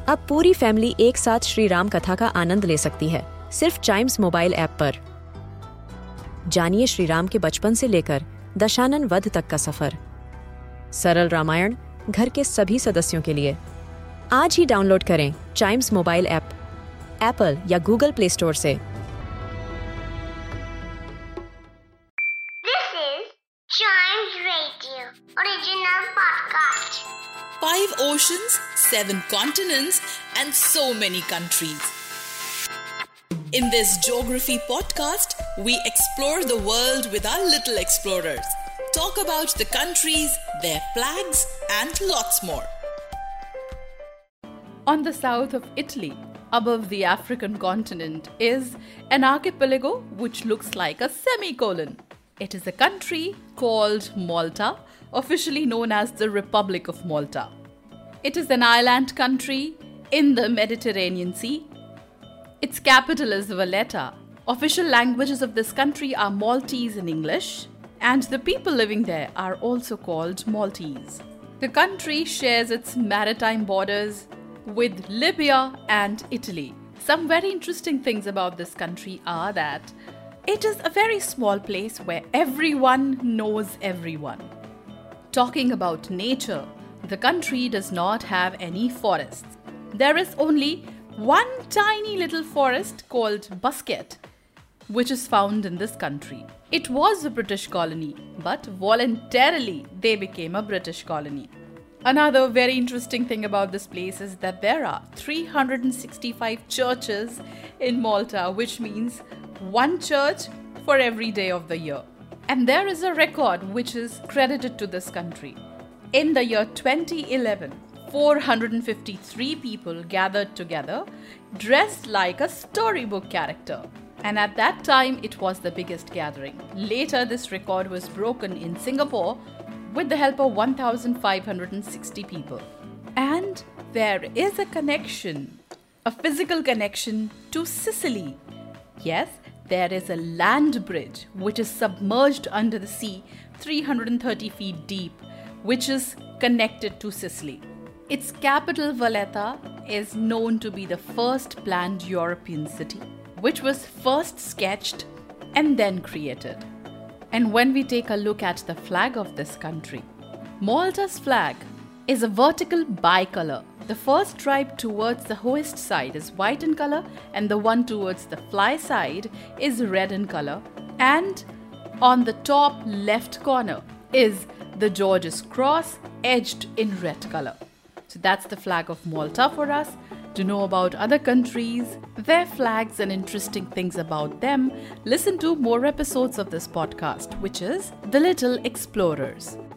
अब पूरी फैमिली एक साथ श्री राम कथा का आनंद ले सकती है, सिर्फ चाइम्स मोबाइल ऐप पर। जानिए श्री राम के बचपन से लेकर दशानन वध तक का सफर। सरल रामायण घर के सभी सदस्यों के लिए। आज ही डाउनलोड करें चाइम्स मोबाइल ऐप, एप्पल या गूगल प्ले स्टोर से। This is Chimes Radio original podcast. 5 oceans, 7 continents, and so many countries. In this geography podcast, we explore the world with our little explorers. Talk about the countries, their flags, and lots more. On the south of Italy, above the African continent, is an archipelago which looks like a semicolon. It is a country called Malta, officially known as the Republic of Malta. It is an island country in the Mediterranean Sea. Its capital is Valletta. Official languages of this country are Maltese and English, and the people living there are also called Maltese. The country shares its maritime borders with Libya and Italy. Some very interesting things about this country are that it is a very small place where everyone knows everyone. Talking about nature, the country does not have any forests. There is only one tiny little forest called Busquet, which is found in this country. It was a British colony, but voluntarily they became a British colony. Another very interesting thing about this place is that there are 365 churches in Malta, which means one church for every day of the year. And there is a record which is credited to this country. In the year 2011, 453 people gathered together, dressed like a storybook character. And at that time, it was the biggest gathering. Later, this record was broken in Singapore with the help of 1,560 people. And there is a connection, a physical connection to Sicily. Yes, there is a land bridge which is submerged under the sea 330 feet deep, which is connected to Sicily. Its capital, Valletta, is known to be the first planned European city, which was first sketched and then created. And when we take a look at the flag of this country, Malta's flag is a vertical bicolor. The first stripe towards the hoist side is white in color, and the one towards the fly side is red in color. And on the top left corner is the George's cross edged in red color. So that's the flag of Malta for us. To know about other countries, their flags, and interesting things about them, listen to more episodes of this podcast, which is The Little Explorers.